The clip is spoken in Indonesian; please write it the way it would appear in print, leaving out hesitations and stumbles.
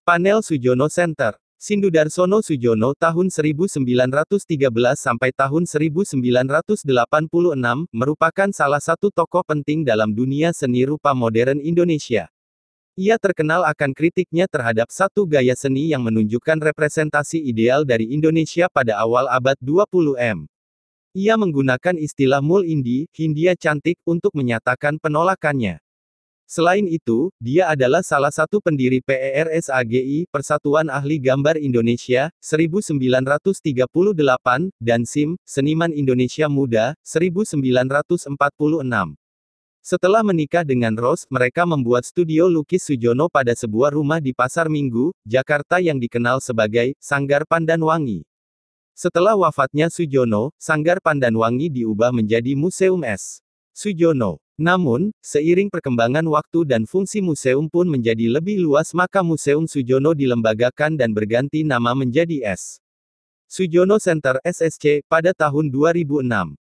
Panel Sujono Center. Sindudarsono Sujono tahun 1913 sampai tahun 1986, merupakan salah satu tokoh penting dalam dunia seni rupa modern Indonesia. Ia terkenal akan kritiknya terhadap satu gaya seni yang menunjukkan representasi ideal dari Indonesia pada awal abad 20. Ia menggunakan istilah Mul Indi, Hindia cantik, untuk menyatakan penolakannya. Selain itu, dia adalah salah satu pendiri PERSAGI, Persatuan Ahli Gambar Indonesia, 1938, dan SIM, Seniman Indonesia Muda, 1946. Setelah menikah dengan Rose, mereka membuat studio lukis Sujono pada sebuah rumah di Pasar Minggu, Jakarta yang dikenal sebagai Sanggar Pandanwangi. Setelah wafatnya Sujono, Sanggar Pandanwangi diubah menjadi Museum S. Sujono. Namun, seiring perkembangan waktu dan fungsi museum pun menjadi lebih luas, maka Museum Sujono dilembagakan dan berganti nama menjadi S. Sujono Center (SSC) pada tahun 2006.